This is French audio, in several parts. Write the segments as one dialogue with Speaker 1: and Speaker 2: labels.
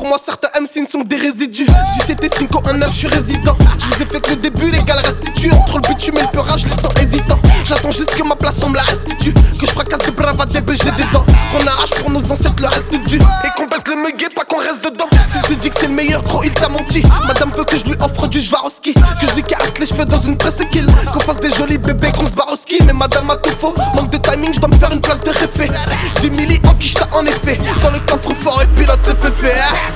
Speaker 1: moi certains MCN sont des résidus. Du CT5 en 9 je suis résident. Je vous ai fait que le début, les gars le restituent. Entre le bitume et le peurage, je les sens hésitants. J'attends juste que ma place on me la restitue. Que je fracasse des bravades, des BG des dents. Qu'on arrache pour nos ancêtres le reste du. Et qu'on batte le muguet, pas qu'on reste dedans. S'il te dit que c'est le meilleur, gros il t'a menti. Madame veut que je lui offre du Swarovski. Que je lui casse les cheveux dans une presse kill. Qu'on fasse des jolis bébés, qu'on se barre au ski. Mais madame a tout faux, manque de timing, je dois me faire une place de réfé. 10 milli en quicheta en effet. Dans le coffre fort et pilote le féfé.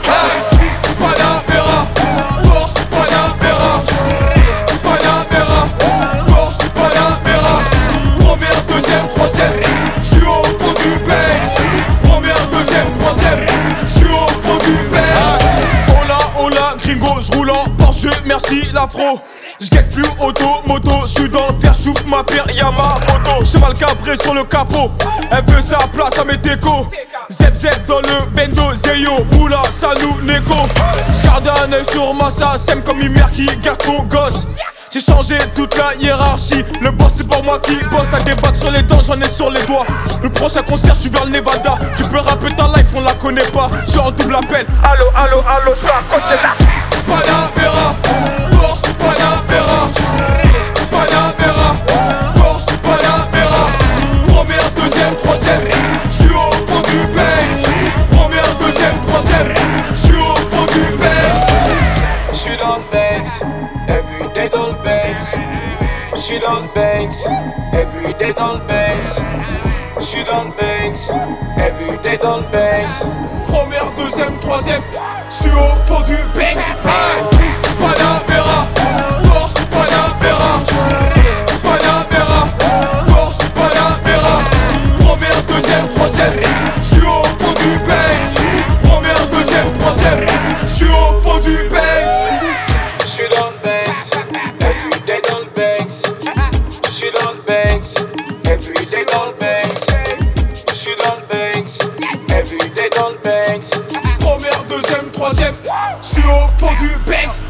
Speaker 2: Panamera, Porsche Panamera, Panamera, Porsche Panamera. Première, deuxième, troisième, j'suis au fond du Banks. Première, deuxième, troisième, j'suis au fond du Banks. Hola, gringo, j'roule en Porsche, merci l'afro. J'guette plus auto, moto, j'suis dans le fer, souffle ma paire, y'a ma moto. Cheval cabré sur le capot, elle veut sa place à mes décos. Zep zep dans le bendo, Zeyo, Moula, Salou, Neko. J'garde un œil sur Massa, sème comme une mère qui garde son gosse. J'ai changé toute la hiérarchie, le boss c'est pas moi qui bosse. T'as des bacs sur les dents, j'en ai sur les doigts. Le prochain concert, j'suis vers le Nevada. Tu peux rapper ta life, on la connaît pas. J'suis en double appel, allo, j'suis à côté là. Panamera, Porsche Panamera, Panamera, Porsche Panamera. Première, deuxième, troisième, j'suis au fond du Banks. Première, deuxième, troisième, j'suis au fond du Banks. J'suis dans le Banks, everyday dans le Banks. J'suis dans le Banks, everyday dans le Banks. J'suis dans le Banks, everyday dans le Banks. Première, deuxième, troisième, j'suis au fond du Banks. Hey! Panamera, Porsche Panamera, Panamera, Porsche Panamera. Première, deuxième, troisième, j'suis au fond du Banks. Première, deuxième, troisième, j'suis au fond du Banks. J'suis dans le Banks, everyday dans le Banks. J'suis dans le Banks, everyday dans le Banks. J'suis dans le Banks, everyday dans le Banks. Première, deuxième, troisième, j'suis au fond du Banks.